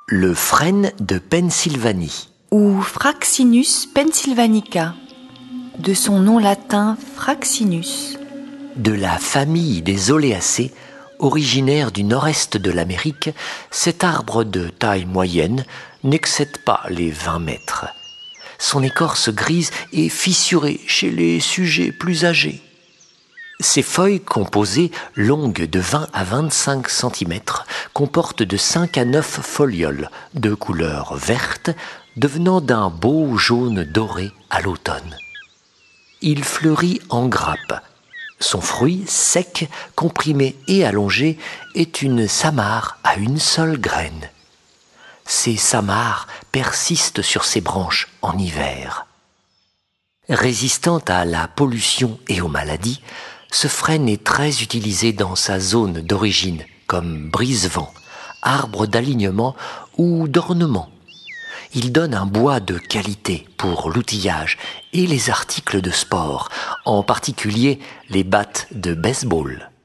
Le frêne de Pennsylvanie, ou Fraxinus pennsylvanica, de son nom latin Fraxinus. de la famille des Oléacées, originaire du nord-est de l'Amérique, cet arbre de taille moyenne n'excède pas les 20 mètres. Son écorce grise est fissurée chez les sujets plus âgés. Ses feuilles composées, longues de 20 à 25 cm, comportent de 5 à 9 folioles de couleur verte, devenant d'un beau jaune doré à l'automne. Il fleurit en grappe. Son fruit, sec, comprimé et allongé, est une samare à une seule graine. Ces samares persistent sur ses branches en hiver. Résistant à la pollution et aux maladies, ce frêne est très utilisé dans sa zone d'origine comme brise-vent, arbre d'alignement ou d'ornement. Il donne un bois de qualité pour l'outillage et les articles de sport, en particulier les battes de baseball.